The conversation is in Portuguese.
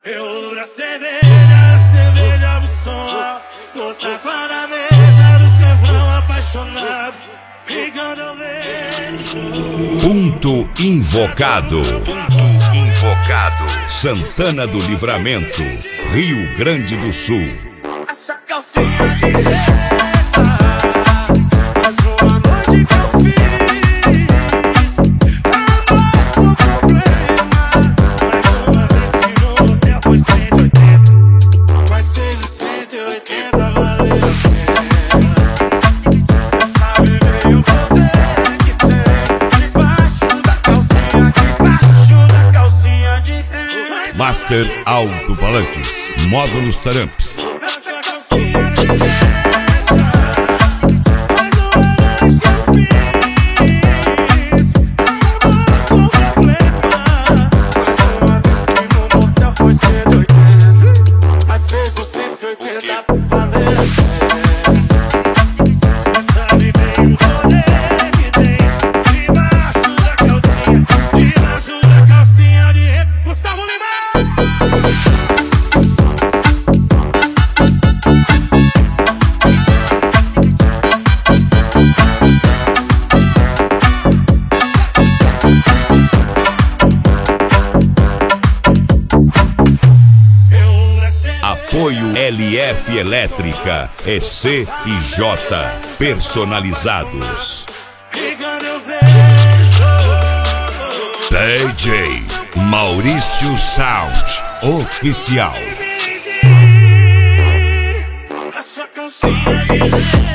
Eu da cerveja do som, botar para a mesa do cevão apaixonado. E quando eu vejo Ponto Invocado. Santana do Livramento, Rio Grande do Sul. essa calcinha de reta, mais uma noite que eu fiz. Amor com problema, mais uma vez que no hotel foi 180. Mas seja 180, valeu a pena. Cê sabe bem o poder que tem debaixo da calcinha de reta. Master Alto-Falantes, Módulos Taramps. Essa calcinha de reta, mais uma vez que eu fiz. Amor com problema, mais uma vez que no motel foi 180. Mas fez o 180 valer a pena. Cê sabe bem o poder que tem debaixo da calcinha de reta. Gustavo Lima! Apoio LF Elétrica, EC e J, personalizados. E quando eu vejo DJ Maurício Sound, oficial. essa calcinha de reta.